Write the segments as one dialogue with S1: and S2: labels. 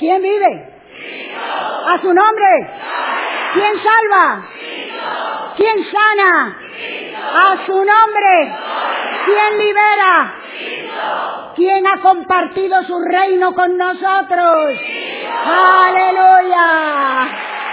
S1: ¿Quién vive? A su nombre. ¿Quién salva? ¿Quién sana? A su nombre. ¿Quién libera? ¿Quién ha compartido su reino con nosotros? ¡Aleluya!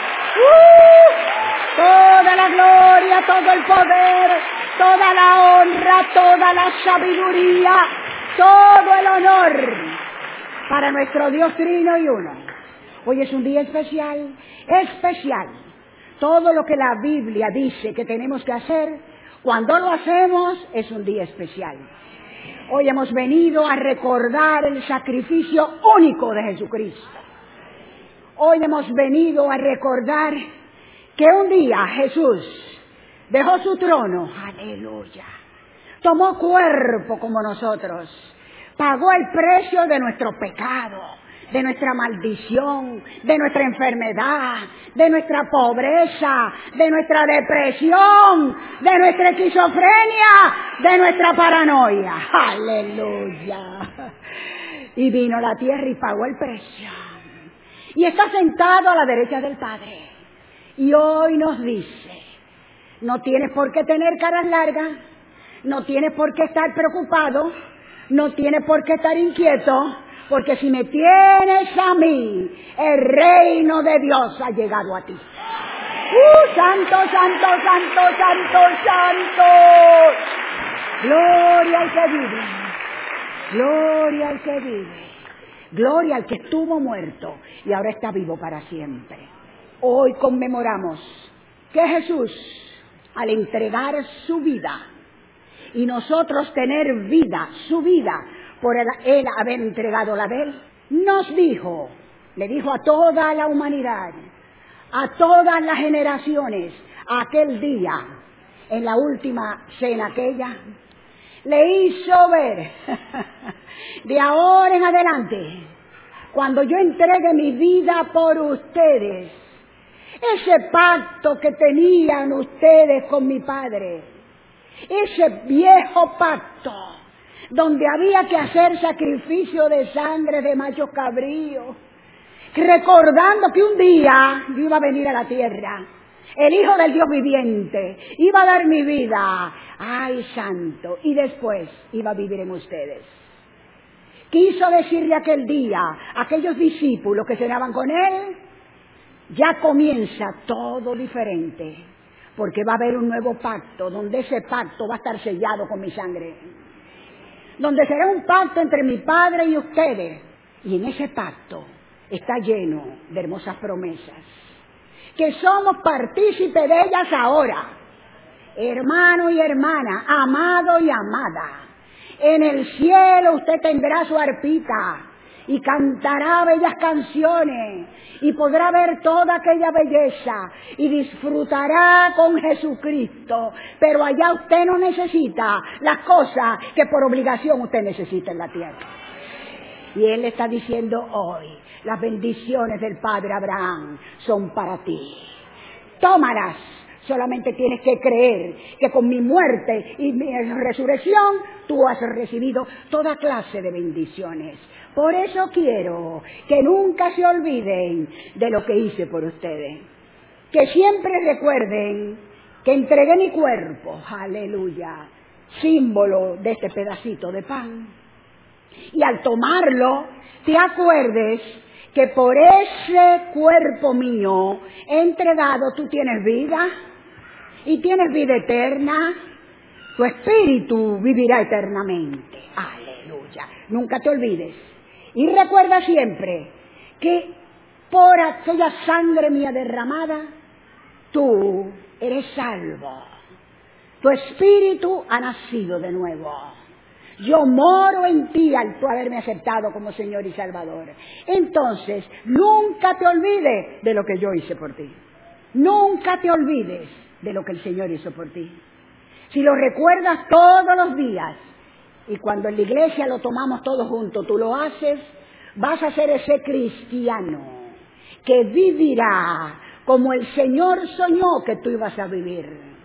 S1: Toda la gloria, todo el poder, toda la honra, toda la sabiduría, todo el honor para nuestro Dios Trino y Uno. Hoy es un día especial, especial. Todo lo que la Biblia dice que tenemos que hacer, cuando lo hacemos, es un día especial. Hoy hemos venido a recordar el sacrificio único de Jesucristo. Hoy hemos venido a recordar que un día Jesús dejó su trono, aleluya, tomó cuerpo como nosotros, pagó el precio de nuestro pecado, de nuestra maldición, de nuestra enfermedad, de nuestra pobreza, de nuestra depresión, de nuestra esquizofrenia, de nuestra paranoia. ¡Aleluya! Y vino a la tierra y pagó el precio. Y está sentado a la derecha del Padre. Y hoy nos dice, no tienes por qué tener caras largas, no tienes por qué estar preocupado, no tienes por qué estar inquieto, porque si me tienes a mí, el reino de Dios ha llegado a ti. ¡Santo, santo, santo, santo, santo! Gloria al que vive, gloria al que vive, gloria al que estuvo muerto y ahora está vivo para siempre. Hoy conmemoramos que Jesús, al entregar su vida, y nosotros tener vida, su vida, por él haber entregado la de él, nos dijo, le dijo a toda la humanidad, a todas las generaciones, aquel día, en la última cena aquella, le hizo ver, de ahora en adelante, cuando yo entregue mi vida por ustedes, ese pacto que tenían ustedes con mi Padre, ese viejo pacto, donde había que hacer sacrificio de sangre de machos cabríos, recordando que un día yo iba a venir a la tierra, el Hijo del Dios viviente, iba a dar mi vida, ¡ay santo! Y después iba a vivir en ustedes. Quiso decirle aquel día a aquellos discípulos que cenaban con él, ya comienza todo diferente, porque va a haber un nuevo pacto, donde ese pacto va a estar sellado con mi sangre, donde será un pacto entre mi Padre y ustedes, y en ese pacto está lleno de hermosas promesas, que somos partícipes de ellas ahora, hermano y hermana, amado y amada. En el cielo usted tendrá su arpita y cantará bellas canciones y podrá ver toda aquella belleza y disfrutará con Jesucristo, pero allá usted no necesita las cosas que por obligación usted necesita en la tierra. Y Él está diciendo hoy, las bendiciones del Padre Abraham son para ti. Tómalas, solamente tienes que creer que con mi muerte y mi resurrección tú has recibido toda clase de bendiciones. Por eso quiero que nunca se olviden de lo que hice por ustedes. Que siempre recuerden que entregué mi cuerpo, aleluya, símbolo de este pedacito de pan. Y al tomarlo, te acuerdes que por ese cuerpo mío entregado tú tienes vida y tienes vida eterna. Tu espíritu vivirá eternamente. Aleluya. Nunca te olvides. Y recuerda siempre que por aquella sangre mía derramada, tú eres salvo. Tu espíritu ha nacido de nuevo. Yo moro en ti al tú haberme aceptado como Señor y Salvador. Entonces, nunca te olvides de lo que yo hice por ti. Nunca te olvides de lo que el Señor hizo por ti. Si lo recuerdas todos los días, y cuando en la iglesia lo tomamos todos juntos, tú lo haces, vas a ser ese cristiano que vivirá como el Señor soñó que tú ibas a vivir,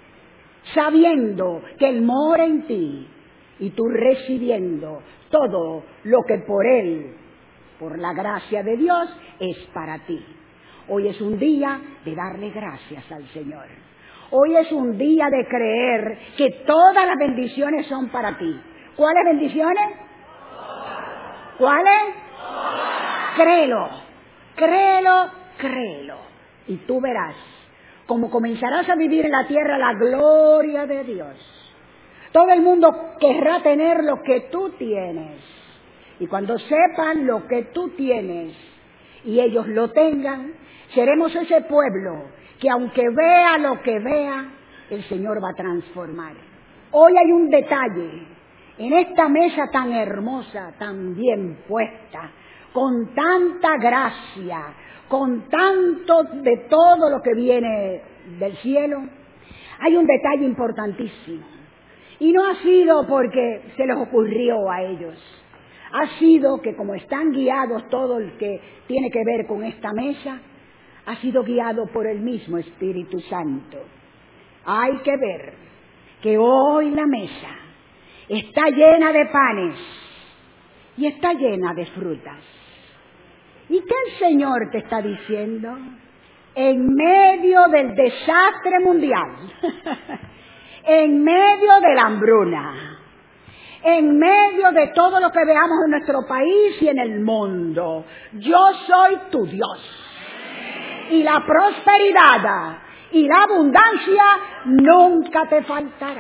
S1: sabiendo que Él mora en ti y tú recibiendo todo lo que por por la gracia de Dios es para ti. Hoy es un día de darle gracias al Señor. Hoy es un día de creer que todas las bendiciones son para ti. ¿Cuáles bendiciones? ¿Cuáles? Créelo, créelo, créelo. Y tú verás cómo comenzarás a vivir en la tierra la gloria de Dios. Todo el mundo querrá tener lo que tú tienes. Y cuando sepan lo que tú tienes y ellos lo tengan, seremos ese pueblo que aunque vea lo que vea, el Señor va a transformar. Hoy hay un detalle en esta mesa tan hermosa, tan bien puesta, con tanta gracia, con tanto de todo lo que viene del cielo. Hay un detalle importantísimo. Y no ha sido porque se les ocurrió a ellos. Ha sido que como están guiados todo el que tiene que ver con esta mesa, ha sido guiado por el mismo Espíritu Santo. Hay que ver que hoy la mesa está llena de panes y está llena de frutas. ¿Y qué el Señor te está diciendo? En medio del desastre mundial, en medio de la hambruna, en medio de todo lo que veamos en nuestro país y en el mundo, yo soy tu Dios. Y la prosperidad y la abundancia nunca te faltará.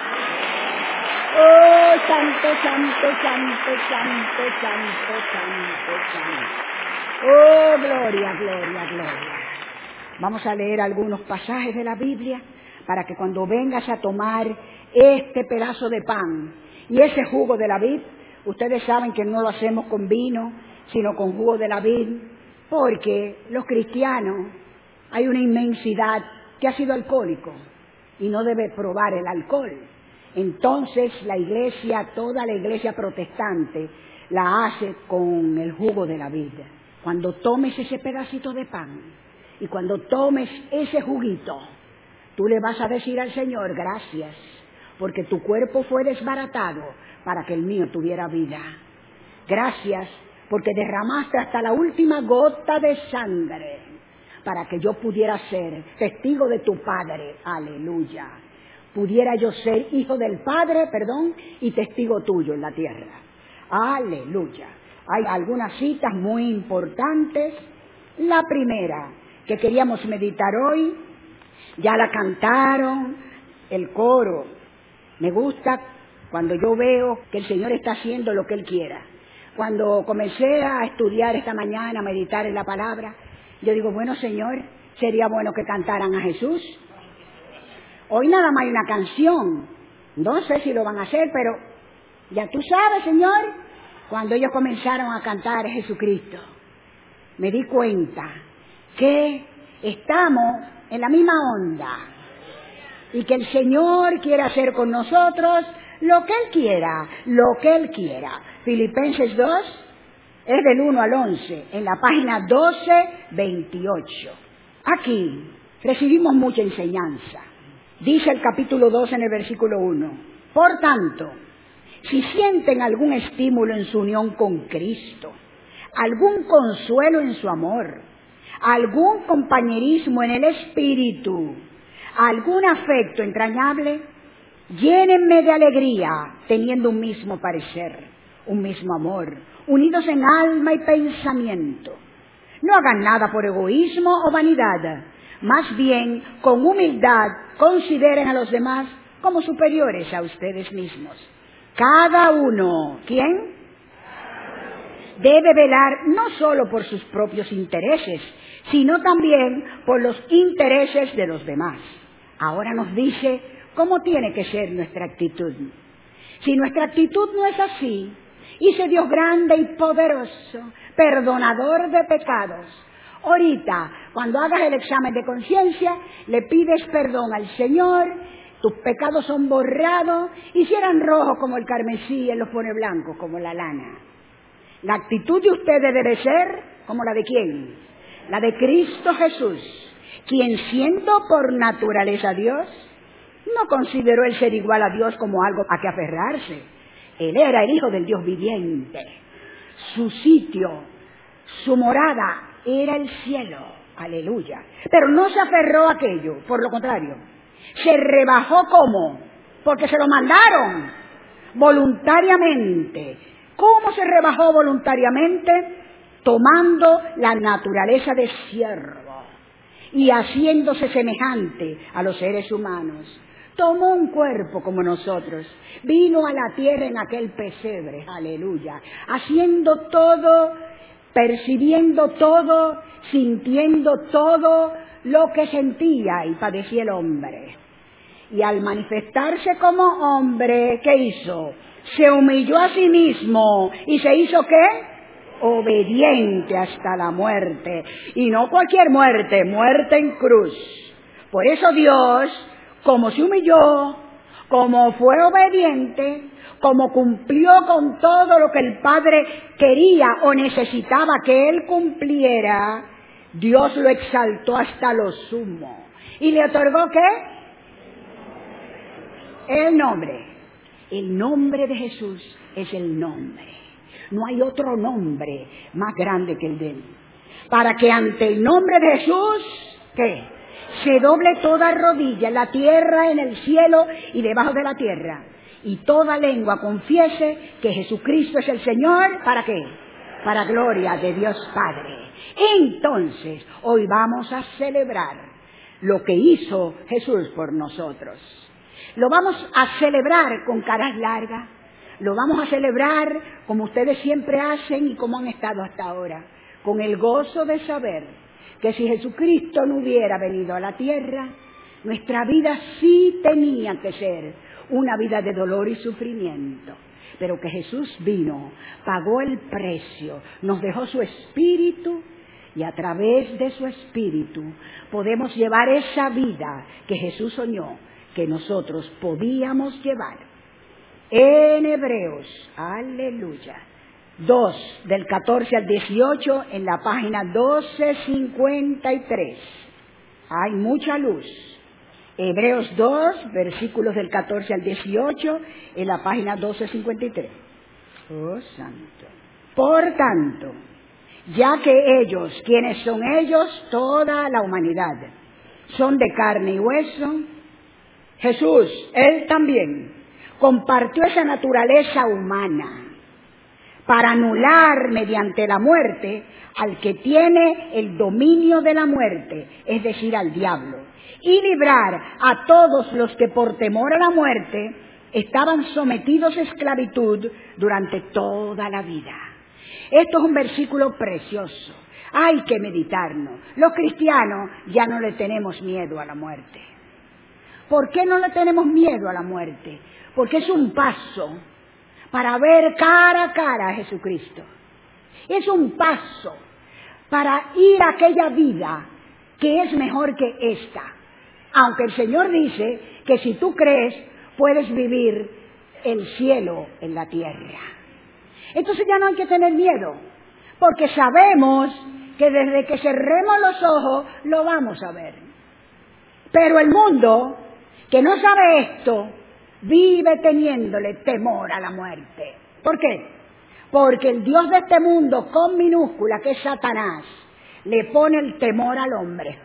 S1: Oh, santo, santo, santo, santo, santo, santo, santo. Oh, gloria, gloria, gloria. Vamos a leer algunos pasajes de la Biblia para que cuando vengas a tomar este pedazo de pan y ese jugo de la vid, ustedes saben que no lo hacemos con vino, sino con jugo de la vid, porque los cristianos hay una inmensidad que ha sido alcohólico y no debe probar el alcohol. Entonces la iglesia, toda la iglesia protestante, la hace con el jugo de la vid. Cuando tomes ese pedacito de pan y cuando tomes ese juguito, tú le vas a decir al Señor, gracias, porque tu cuerpo fue desbaratado para que el mío tuviera vida. Gracias, porque derramaste hasta la última gota de sangre para que yo pudiera ser testigo de tu Padre. Aleluya. Pudiera yo ser hijo del Padre, y testigo tuyo en la tierra. Aleluya. Hay algunas citas muy importantes. La primera que queríamos meditar hoy, ya la cantaron el coro. Me gusta cuando yo veo que el Señor está haciendo lo que Él quiera. Cuando comencé a estudiar esta mañana, a meditar en la palabra, yo digo, bueno, Señor, sería bueno que cantaran a Jesús. Hoy nada más hay una canción. No sé si lo van a hacer, pero ya tú sabes, Señor, cuando ellos comenzaron a cantar a Jesucristo, me di cuenta que estamos en la misma onda y que el Señor quiere hacer con nosotros lo que Él quiera, lo que Él quiera. Filipenses 2 es del 1 al 11, en la página 1228. Aquí recibimos mucha enseñanza. Dice el capítulo 2 en el versículo 1. Por tanto, si sienten algún estímulo en su unión con Cristo, algún consuelo en su amor, algún compañerismo en el espíritu, algún afecto entrañable, llénenme de alegría, teniendo un mismo parecer, un mismo amor, unidos en alma y pensamiento. No hagan nada por egoísmo o vanidad, más bien con humildad consideren a los demás como superiores a ustedes mismos. Cada uno, ¿quién? Debe velar no solo por sus propios intereses, sino también por los intereses de los demás. Ahora nos dice cómo tiene que ser nuestra actitud. Si nuestra actitud no es así, y ese Dios grande y poderoso, perdonador de pecados, ahorita, cuando hagas el examen de conciencia, le pides perdón al Señor, tus pecados son borrados, y si eran rojos como el carmesí, Él los pone blancos como la lana. La actitud de ustedes debe ser como la de ¿quién? La de Cristo Jesús, quien siendo por naturaleza Dios, no consideró el ser igual a Dios como algo a que aferrarse. Él era el Hijo del Dios viviente. Su sitio Su morada era el cielo. Aleluya. Pero no se aferró a aquello, por lo contrario. Se rebajó ¿cómo? Porque se lo mandaron voluntariamente. ¿Cómo se rebajó voluntariamente? Tomando la naturaleza de siervo y haciéndose semejante a los seres humanos. Tomó un cuerpo como nosotros, vino a la tierra en aquel pesebre, aleluya, haciendo todo, percibiendo todo, sintiendo todo lo que sentía y padecía el hombre. Y al manifestarse como hombre, ¿qué hizo? Se humilló a sí mismo y se hizo ¿qué? Obediente hasta la muerte. Y no cualquier muerte, muerte en cruz. Por eso Dios, como se humilló, como fue obediente, como cumplió con todo lo que el Padre quería o necesitaba que Él cumpliera, Dios lo exaltó hasta lo sumo. ¿Y le otorgó qué? El nombre. El nombre de Jesús es el nombre. No hay otro nombre más grande que el de Él. Para que ante el nombre de Jesús, ¿qué? Se doble toda rodilla en la tierra, en el cielo y debajo de la tierra. Y toda lengua confiese que Jesucristo es el Señor. ¿Para qué? Para gloria de Dios Padre. Entonces, hoy vamos a celebrar lo que hizo Jesús por nosotros. Lo vamos a celebrar con caras largas. Lo vamos a celebrar como ustedes siempre hacen y como han estado hasta ahora. Con el gozo de saber que si Jesucristo no hubiera venido a la tierra, nuestra vida sí tenía que ser una vida de dolor y sufrimiento. Pero que Jesús vino, pagó el precio, nos dejó su espíritu y a través de su espíritu podemos llevar esa vida que Jesús soñó que nosotros podíamos llevar. En Hebreos, aleluya, 2, del 14 al 18, en la página 1253. Hay mucha luz. Hebreos 2, versículos del 14 al 18, en la página 1253. Oh, santo. Por tanto, ya que ellos, ¿quiénes son ellos? Toda la humanidad, son de carne y hueso. Jesús, Él también, compartió esa naturaleza humana para anular mediante la muerte al que tiene el dominio de la muerte, es decir, al diablo, y librar a todos los que por temor a la muerte estaban sometidos a esclavitud durante toda la vida. Esto es un versículo precioso, hay que meditarlo. Los cristianos ya no le tenemos miedo a la muerte. ¿Por qué no le tenemos miedo a la muerte? Porque es un paso para ver cara a cara a Jesucristo. Es un paso para ir a aquella vida que es mejor que esta. Aunque el Señor dice que si tú crees, puedes vivir el cielo en la tierra. Entonces ya no hay que tener miedo, porque sabemos que desde que cerremos los ojos lo vamos a ver. Pero el mundo, que no sabe esto, vive teniéndole temor a la muerte. ¿Por qué? Porque el Dios de este mundo, con minúscula, que es Satanás, le pone el temor al hombre.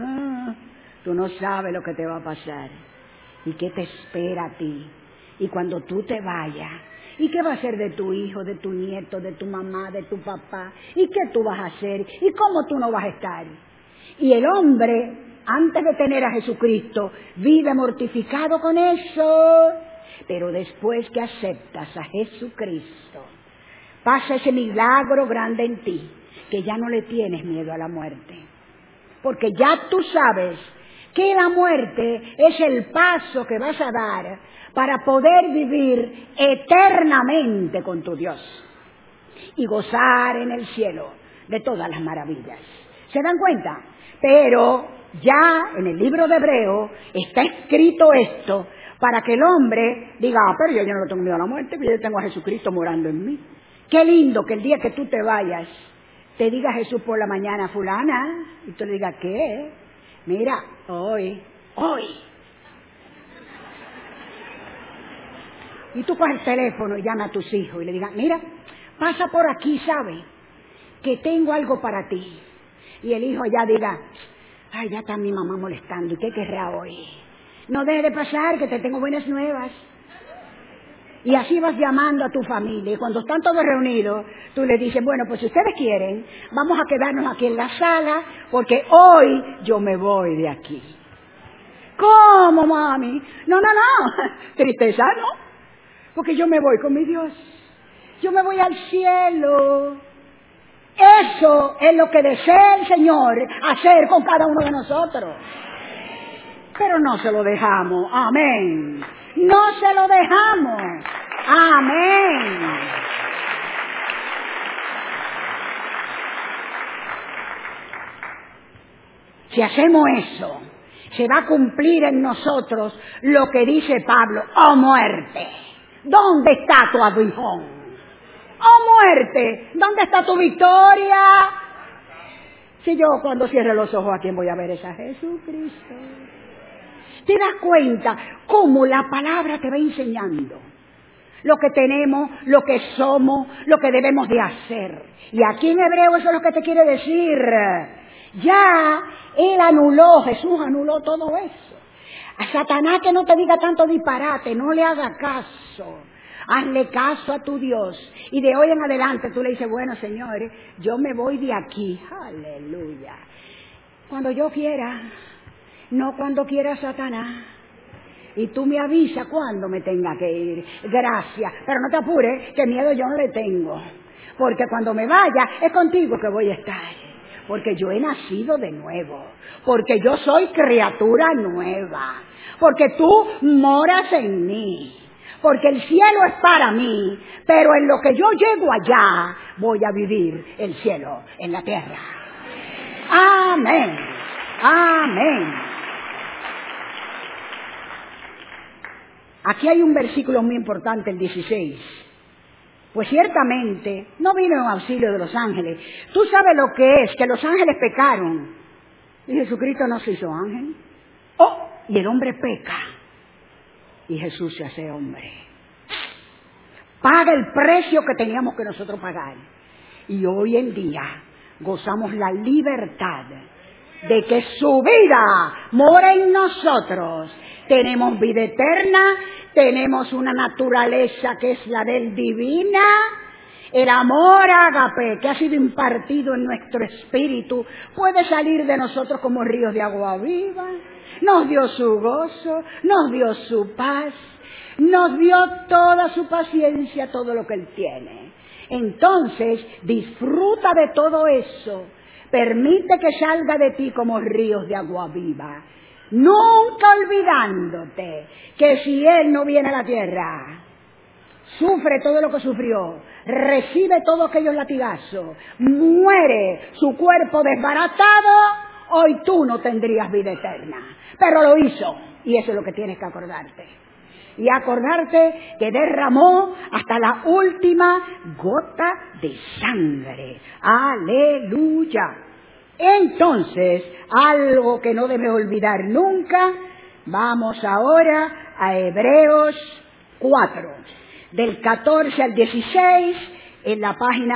S1: Tú no sabes lo que te va a pasar y qué te espera a ti. Y cuando tú te vayas, ¿y qué va a ser de tu hijo, de tu nieto, de tu mamá, de tu papá? ¿Y qué tú vas a hacer? ¿Y cómo tú no vas a estar? Y el hombre, antes de tener a Jesucristo, vive mortificado con eso. Pero después que aceptas a Jesucristo, pasa ese milagro grande en ti, que ya no le tienes miedo a la muerte. Porque ya tú sabes que la muerte es el paso que vas a dar para poder vivir eternamente con tu Dios y gozar en el cielo de todas las maravillas. ¿Se dan cuenta? Pero ya en el libro de Hebreos está escrito esto para que el hombre diga, pero yo no le tengo miedo a la muerte, porque yo tengo a Jesucristo morando en mí. Qué lindo que el día que tú te vayas, te diga Jesús por la mañana, fulana, y tú le digas, ¿qué? Mira, hoy. Y tú coges el teléfono y llamas a tus hijos y le digas, mira, pasa por aquí, ¿sabes? que tengo algo para ti. Y el hijo ya diga, ay, ya está mi mamá molestando, ¿y qué querrá hoy? No deje de pasar, que te tengo buenas nuevas. Y así vas llamando a tu familia. Y cuando están todos reunidos, tú les dices, bueno, pues si ustedes quieren, vamos a quedarnos aquí en la sala, porque hoy yo me voy de aquí. ¿Cómo, mami? No. Tristeza, no. Porque yo me voy con mi Dios. Yo me voy al cielo. Eso es lo que desea el Señor hacer con cada uno de nosotros. Pero no se lo dejamos. Amén. No se lo dejamos. Amén. Si hacemos eso, se va a cumplir en nosotros lo que dice Pablo. ¡Oh muerte! ¿Dónde está tu aguijón? ¡Oh muerte! ¿Dónde está tu victoria? Si yo cuando cierre los ojos, ¿a quién voy a ver? Es a Jesucristo. ¿Te das cuenta cómo la palabra te va enseñando lo que tenemos, lo que somos, lo que debemos de hacer? Y aquí en hebreo eso es lo que te quiere decir. Ya Él anuló, Jesús anuló todo eso. A Satanás que no te diga tanto disparate, no le haga caso. Hazle caso a tu Dios. Y de hoy en adelante tú le dices, bueno, Señor, yo me voy de aquí. Aleluya. Cuando yo quiera, no cuando quiera Satanás. Y tú me avisas cuando me tenga que ir. Gracias. Pero no te apures, que miedo yo no le tengo. Porque cuando me vaya, es contigo que voy a estar. Porque yo he nacido de nuevo. Porque yo soy criatura nueva. Porque tú moras en mí. Porque el cielo es para mí. Pero en lo que yo llego allá, voy a vivir el cielo en la tierra. Amén. Amén. Aquí hay un versículo muy importante, el 16. Pues ciertamente no vino en auxilio de los ángeles. Tú sabes lo que es, que los ángeles pecaron. Y Jesucristo no se hizo ángel. Oh, y el hombre peca. Y Jesús se hace hombre. Paga el precio que teníamos que nosotros pagar. Y hoy en día gozamos la libertad de que su vida mora en nosotros. Tenemos vida eterna, tenemos una naturaleza que es la del divina. El amor ágape que ha sido impartido en nuestro espíritu puede salir de nosotros como ríos de agua viva. Nos dio su gozo, nos dio su paz, nos dio toda su paciencia, todo lo que Él tiene. Entonces, disfruta de todo eso. Permite que salga de ti como ríos de agua viva. Nunca olvidándote que si Él no viene a la tierra, sufre todo lo que sufrió, recibe todos aquellos latigazos, muere su cuerpo desbaratado, hoy tú no tendrías vida eterna. Pero lo hizo, y eso es lo que tienes que acordarte. Y acordarte que derramó hasta la última gota de sangre. ¡Aleluya! Entonces, algo que no debes olvidar nunca, vamos ahora a Hebreos 4, del 14 al 16, en la página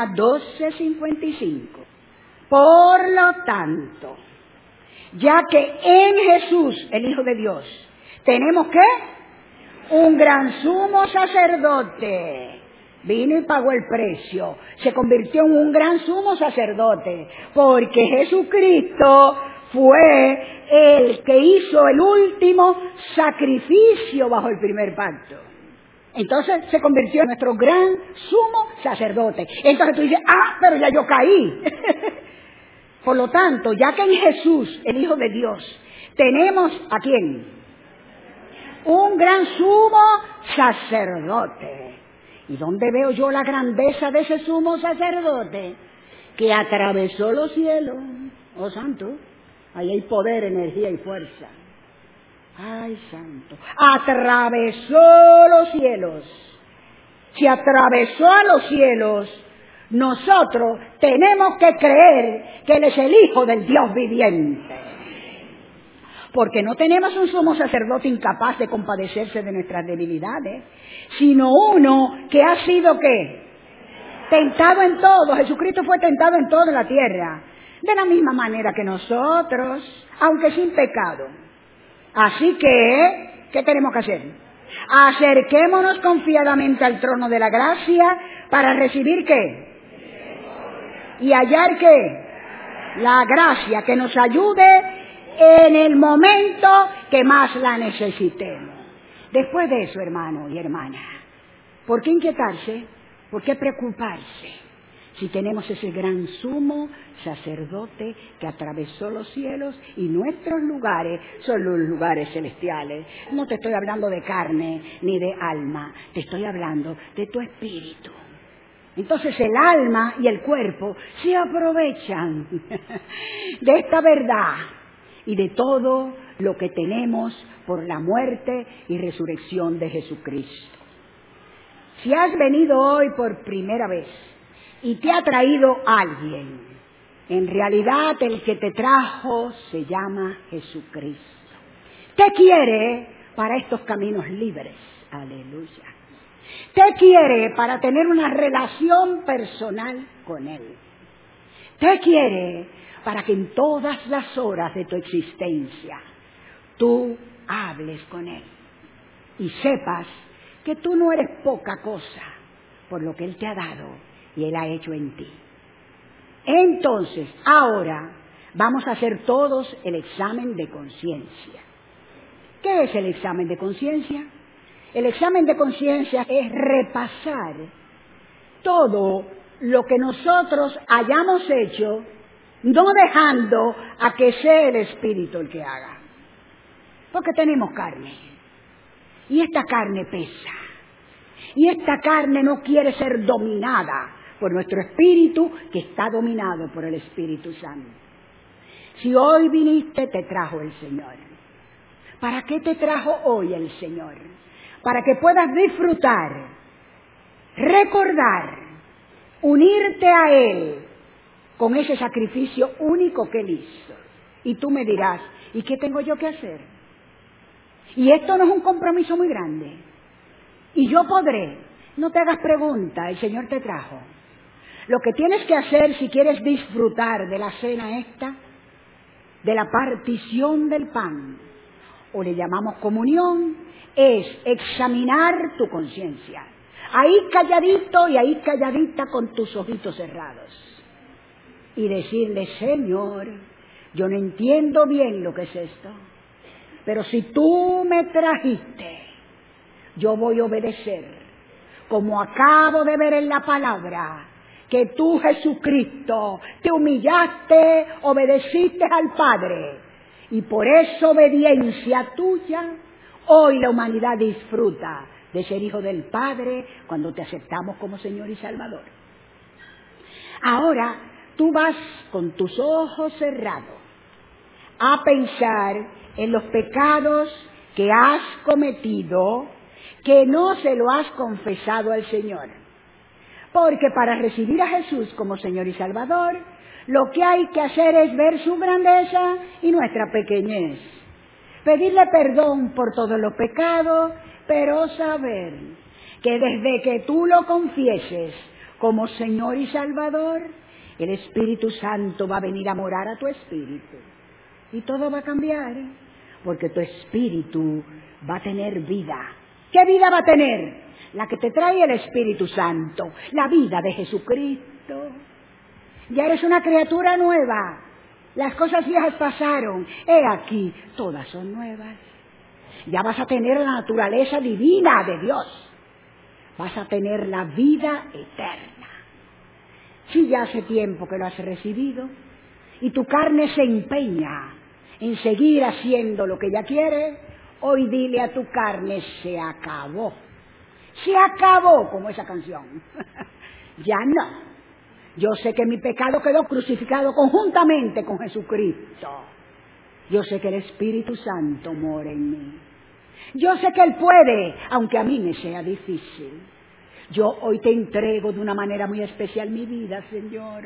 S1: 1255. Por lo tanto, ya que en Jesús, el Hijo de Dios, tenemos ¿qué? Un gran sumo sacerdote. Vino y pagó el precio. Se convirtió en un gran sumo sacerdote. Porque Jesucristo fue el que hizo el último sacrificio bajo el primer pacto. Entonces se convirtió en nuestro gran sumo sacerdote. Entonces tú dices, pero ya yo caí. Por lo tanto, ya que en Jesús, el Hijo de Dios, tenemos ¿a quién? Un gran sumo sacerdote. ¿Y dónde veo yo la grandeza de ese sumo sacerdote? Que atravesó los cielos. Oh, santo. Ahí hay poder, energía y fuerza. Ay, santo. Atravesó los cielos. Si atravesó a los cielos, nosotros tenemos que creer que Él es el Hijo del Dios viviente. Porque no tenemos un sumo sacerdote incapaz de compadecerse de nuestras debilidades, sino uno que ha sido ¿qué? Tentado en todo. Jesucristo fue tentado en toda la tierra. De la misma manera que nosotros, aunque sin pecado. Así que, ¿qué tenemos que hacer? Acerquémonos confiadamente al trono de la gracia para recibir ¿qué? Y hallar ¿qué? La gracia que nos ayude en el momento que más la necesitemos. Después de eso, hermano y hermana, ¿por qué inquietarse? ¿Por qué preocuparse? Si tenemos ese gran sumo sacerdote que atravesó los cielos y nuestros lugares son los lugares celestiales. No te estoy hablando de carne ni de alma, te estoy hablando de tu espíritu. Entonces el alma y el cuerpo se aprovechan de esta verdad y de todo lo que tenemos por la muerte y resurrección de Jesucristo. Si has venido hoy por primera vez y te ha traído alguien, en realidad el que te trajo se llama Jesucristo. Te quiere para estos caminos libres. Aleluya. Te quiere para tener una relación personal con Él. Te quiere para que en todas las horas de tu existencia tú hables con Él y sepas que tú no eres poca cosa por lo que Él te ha dado y Él ha hecho en ti. Entonces, ahora vamos a hacer todos el examen de conciencia. ¿Qué es el examen de conciencia? El examen de conciencia es repasar todo lo que nosotros hayamos hecho, no dejando a que sea el Espíritu el que haga. Porque tenemos carne. Y esta carne pesa. Y esta carne no quiere ser dominada por nuestro espíritu, que está dominado por el Espíritu Santo. Si hoy viniste, te trajo el Señor. ¿Para qué te trajo hoy el Señor? Para que puedas disfrutar, recordar, unirte a Él con ese sacrificio único que Él hizo. Y tú me dirás, ¿y qué tengo yo que hacer? Y esto no es un compromiso muy grande. Y yo podré. No te hagas pregunta, el Señor te trajo. Lo que tienes que hacer si quieres disfrutar de la cena esta, de la partición del pan, o le llamamos comunión, es examinar tu conciencia. Ahí calladito y ahí calladita con tus ojitos cerrados. Y decirle, Señor, yo no entiendo bien lo que es esto, pero si tú me trajiste, yo voy a obedecer, como acabo de ver en la palabra, que tú, Jesucristo, te humillaste, obedeciste al Padre, y por esa obediencia tuya, hoy la humanidad disfruta de ser hijo del Padre cuando te aceptamos como Señor y Salvador. Ahora, tú vas con tus ojos cerrados a pensar en los pecados que has cometido, que no se lo has confesado al Señor. Porque para recibir a Jesús como Señor y Salvador, lo que hay que hacer es ver su grandeza y nuestra pequeñez. Pedirle perdón por todos los pecados, pero saber que desde que tú lo confieses como Señor y Salvador, el Espíritu Santo va a venir a morar a tu espíritu. Y todo va a cambiar, porque tu espíritu va a tener vida. ¿Qué vida va a tener? La que te trae el Espíritu Santo, la vida de Jesucristo. Ya eres una criatura nueva. Las cosas viejas pasaron. He aquí, todas son nuevas. Ya vas a tener la naturaleza divina de Dios. Vas a tener la vida eterna. Si ya hace tiempo que lo has recibido y tu carne se empeña en seguir haciendo lo que ella quiere, hoy dile a tu carne, se acabó. Se acabó, como esa canción. Ya no. Yo sé que mi pecado quedó crucificado conjuntamente con Jesucristo. Yo sé que el Espíritu Santo mora en mí. Yo sé que Él puede, aunque a mí me sea difícil. Yo hoy te entrego de una manera muy especial mi vida, Señor.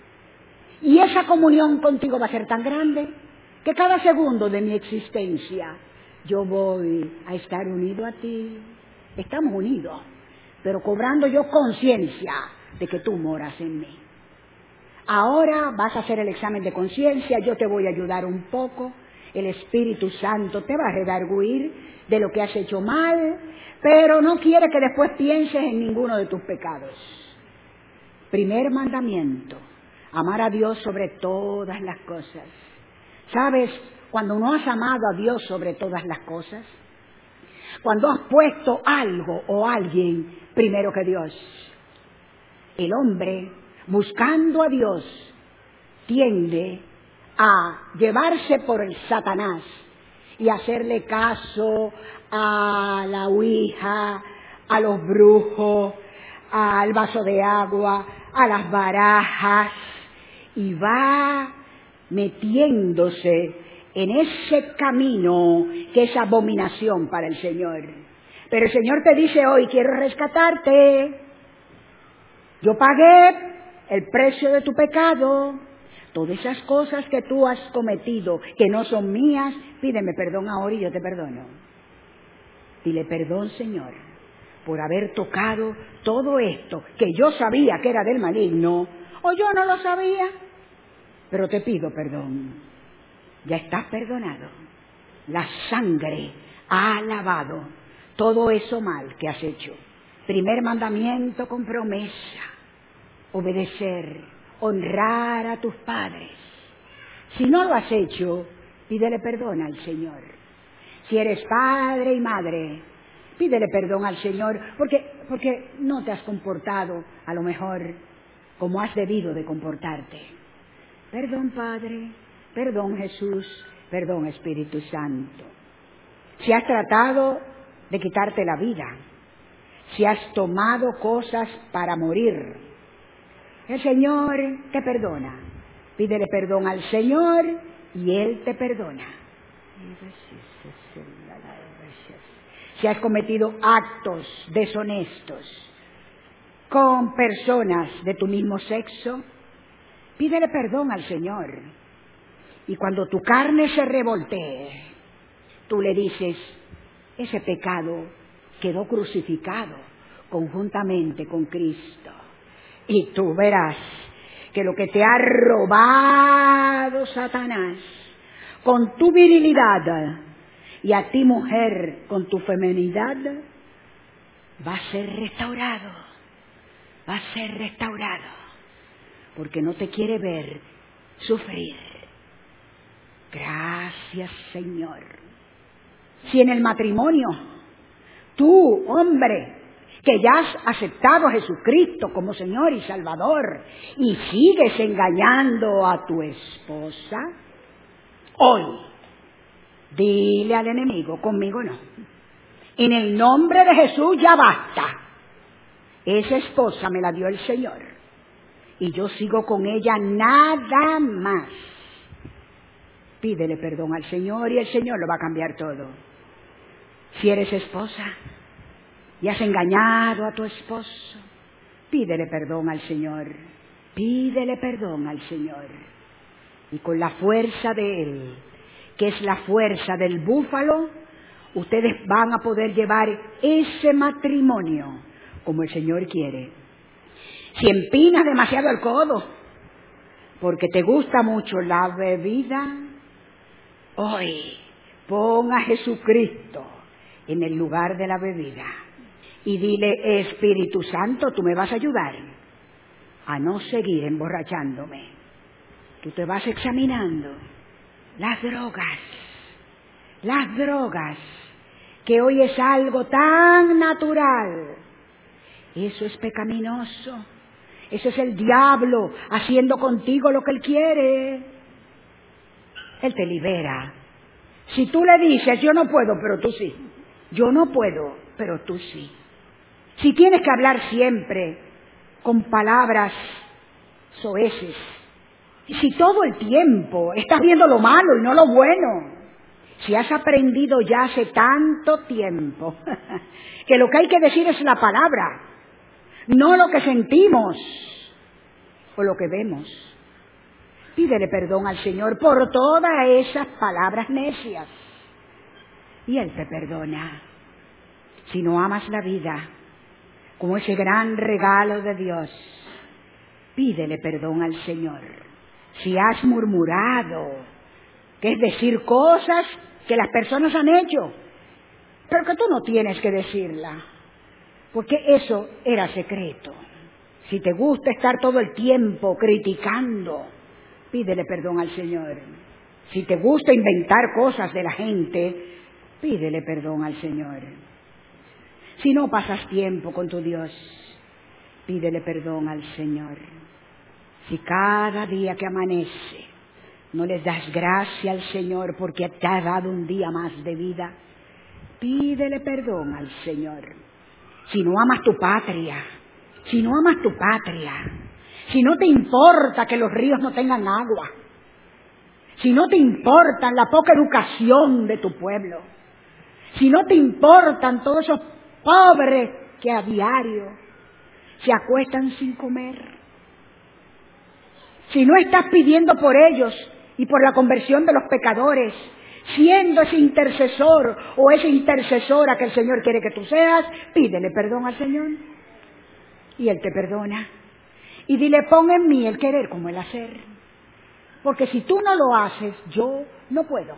S1: Y esa comunión contigo va a ser tan grande que cada segundo de mi existencia yo voy a estar unido a ti. Estamos unidos, pero cobrando yo conciencia de que tú moras en mí. Ahora vas a hacer el examen de conciencia, yo te voy a ayudar un poco. El Espíritu Santo te va a redarguir de lo que has hecho mal, pero no quiere que después pienses en ninguno de tus pecados. Primer mandamiento, amar a Dios sobre todas las cosas. ¿Sabes? Cuando no has amado a Dios sobre todas las cosas, cuando has puesto algo o alguien primero que Dios, el hombre, buscando a Dios, tiende a llevarse por el Satanás y hacerle caso a la ouija, a los brujos, al vaso de agua, a las barajas, y va metiéndose en ese camino que es abominación para el Señor. Pero el Señor te dice hoy, quiero rescatarte. Yo pagué el precio de tu pecado. Todas esas cosas que tú has cometido, que no son mías, pídeme perdón ahora y yo te perdono. Dile perdón, Señor, por haber tocado todo esto, que yo sabía que era del maligno, o yo no lo sabía, pero te pido perdón. Ya estás perdonado. La sangre ha lavado todo eso mal que has hecho. Primer mandamiento con promesa: obedecer, honrar a tus padres. Si no lo has hecho, pídele perdón al Señor. Si eres padre y madre, pídele perdón al Señor, porque no te has comportado a lo mejor como has debido de comportarte. Perdón, Padre, perdón, Jesús, perdón, Espíritu Santo. Si has tratado de quitarte la vida, si has tomado cosas para morir, el Señor te perdona. Pídele perdón al Señor y Él te perdona. Si has cometido actos deshonestos con personas de tu mismo sexo, pídele perdón al Señor. Y cuando tu carne se revoltee, tú le dices, ese pecado quedó crucificado conjuntamente con Cristo. Y tú verás que lo que te ha robado Satanás con tu virilidad y a ti, mujer, con tu feminidad, va a ser restaurado. Va a ser restaurado. Porque no te quiere ver sufrir. Gracias, Señor. Si en el matrimonio, tú, hombre, que ya has aceptado a Jesucristo como Señor y Salvador, y sigues engañando a tu esposa, hoy, dile al enemigo, conmigo no. En el nombre de Jesús ya basta. Esa esposa me la dio el Señor, y yo sigo con ella nada más. Pídele perdón al Señor y el Señor lo va a cambiar todo. Si eres esposa y has engañado a tu esposo, pídele perdón al Señor. Pídele perdón al Señor. Y con la fuerza de Él, que es la fuerza del búfalo, ustedes van a poder llevar ese matrimonio como el Señor quiere. Si empinas demasiado el codo, porque te gusta mucho la bebida, hoy pon a Jesucristo en el lugar de la bebida y dile, Espíritu Santo, tú me vas a ayudar a no seguir emborrachándome. Tú te vas examinando las drogas, que hoy es algo tan natural. Eso es pecaminoso. Eso es el diablo haciendo contigo lo que él quiere. Él te libera. Si tú le dices, yo no puedo, pero tú sí. Yo no puedo, pero tú sí. Si tienes que hablar siempre con palabras soeces, y si todo el tiempo estás viendo lo malo y no lo bueno, si has aprendido ya hace tanto tiempo que lo que hay que decir es la palabra, no lo que sentimos o lo que vemos. Pídele perdón al Señor por todas esas palabras necias y Él te perdona. Si no amas la vida como ese gran regalo de Dios, pídele perdón al Señor. Si has murmurado, que es decir cosas que las personas han hecho, pero que tú no tienes que decirla, porque eso era secreto. Si te gusta estar todo el tiempo criticando, pídele perdón al Señor. Si te gusta inventar cosas de la gente, pídele perdón al Señor. Si no pasas tiempo con tu Dios, pídele perdón al Señor. Si cada día que amanece no les das gracias al Señor porque te ha dado un día más de vida, pídele perdón al Señor. Si no amas tu patria, si no te importa que los ríos no tengan agua, si no te importa la poca educación de tu pueblo, si no te importan todos esos pobres que a diario se acuestan sin comer, si no estás pidiendo por ellos y por la conversión de los pecadores, siendo ese intercesor o esa intercesora que el Señor quiere que tú seas, pídele perdón al Señor y Él te perdona. Y dile, pon en mí el querer como el hacer, porque si tú no lo haces, yo no puedo.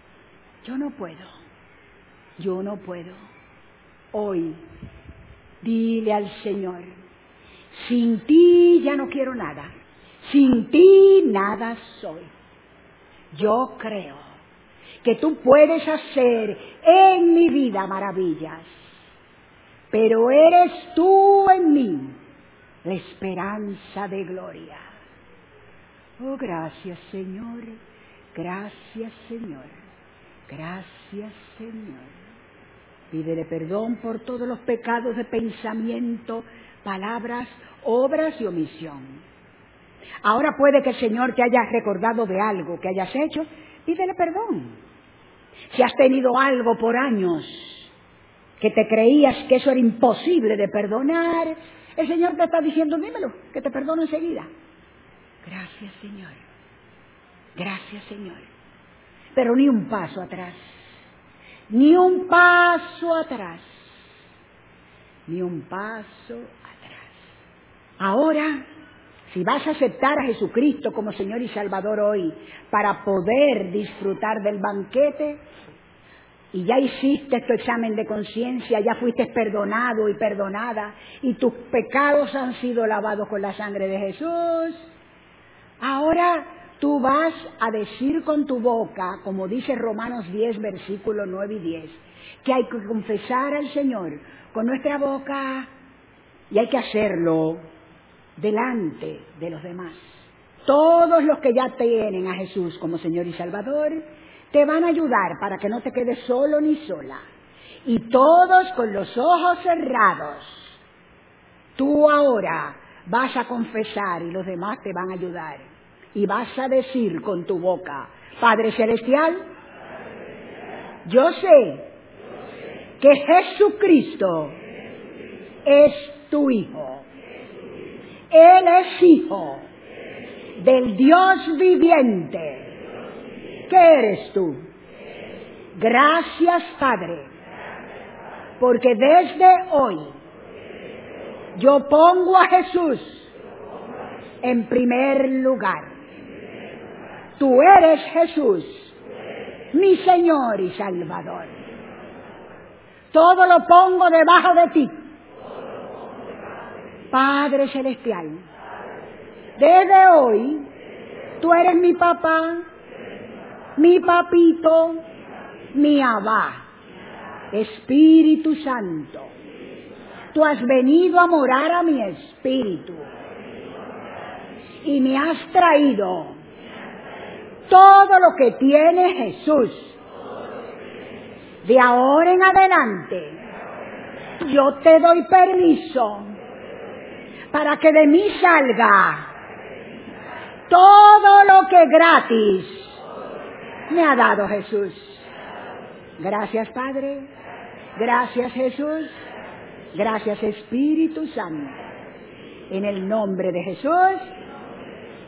S1: Hoy, dile al Señor, sin ti ya no quiero nada, sin ti nada soy. Yo creo que tú puedes hacer en mi vida maravillas, pero eres tú en mí la esperanza de gloria. Oh, gracias Señor, gracias Señor, gracias Señor. Pídele perdón por todos los pecados de pensamiento, palabras, obras y omisión. Ahora puede que el Señor te haya recordado de algo que hayas hecho, pídele perdón. Si has tenido algo por años que te creías que eso era imposible de perdonar, el Señor te está diciendo, dímelo, que te perdono enseguida. Gracias Señor, gracias Señor. Pero ni un paso atrás, ni un paso atrás, ni un paso atrás. Ahora, si vas a aceptar a Jesucristo como Señor y Salvador hoy, para poder disfrutar del banquete, y ya hiciste tu examen de conciencia, ya fuiste perdonado y perdonada, y tus pecados han sido lavados con la sangre de Jesús, ahora tú vas a decir con tu boca, como dice Romanos 10, versículos 9 y 10, que hay que confesar al Señor con nuestra boca y hay que hacerlo delante de los demás. Todos los que ya tienen a Jesús como Señor y Salvador te van a ayudar para que no te quedes solo ni sola. Y todos con los ojos cerrados, tú ahora vas a confesar y los demás te van a ayudar. Y vas a decir con tu boca, Padre Celestial, yo sé que Jesucristo es tu Hijo. Él es Hijo del Dios viviente. ¿Qué eres tú? Gracias, Padre, porque desde hoy yo pongo a Jesús en primer lugar. Tú eres Jesús, mi Señor y Salvador. Todo lo pongo debajo de ti, Padre Celestial. Desde hoy, tú eres mi papá, mi papito, mi Abba, Espíritu Santo. Tú has venido a morar a mi espíritu y me has traído todo lo que tiene Jesús. De ahora en adelante, yo te doy permiso para que de mí salga todo lo que gratis me ha dado Jesús. Gracias, Padre. Gracias, Jesús. Gracias, Espíritu Santo. En el nombre de Jesús.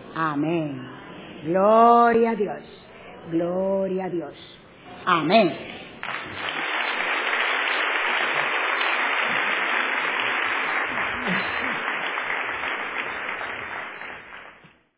S1: Amén. Gloria a Dios. Gloria a Dios. Amén.